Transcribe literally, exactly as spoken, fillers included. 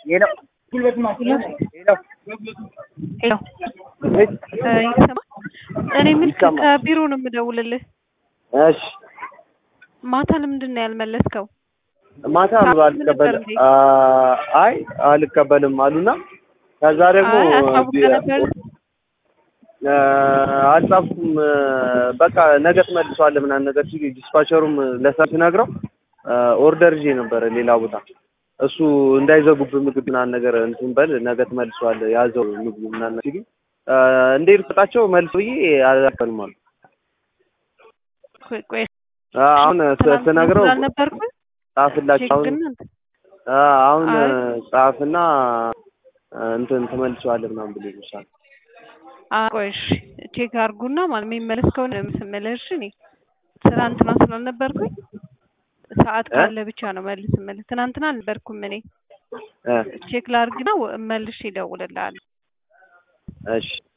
ሄሎ ሄሎ ሄሎ ይሰማ እኔ ምን ከቢሮ ነው የምደውልልህ። እሺ ማታ ለምንድን ነው ያልመለስከው? ማታ አልቀበልም አይ አልቀበልም አሉና ከዛ ደግሞ አልጻፍኩም በቃ ነገ ትመልሰዋለህ ምናምን ነገር ሲል ዲስፓቸሩም ለሰዓት ነግረው ኦርደር ይዤ ነበር ሌላ ቦታ እሱ እንዳይዘጉብህ ምግብ ምናምን ነገር እንትን በል ነገ ትመልሰዋለህ ያዘው ምግብ ምናምን ሲል እንዴት ልሰጣቸው መልስ ብዬ አልፈልም አሉ። ቆይ አሁን ተነግረው ጻፍላቸው አሁን ጻፍና እንትን ትመልሰዋለህ ምናምን ብሎ ይሻል። ቆይሽ ቼክ አድርጉና ማለት የሚመለስ ከሆነ የምትመለሽ እኔ ትናንትና ስላልነበርኩኝ ሰዓት ካለ ብቻ ነው መልስ መልስ ትናንትና አልነበርኩም እኔ ቼክ ላድርግና መልሼ እደውልልሃለሁ። እሺ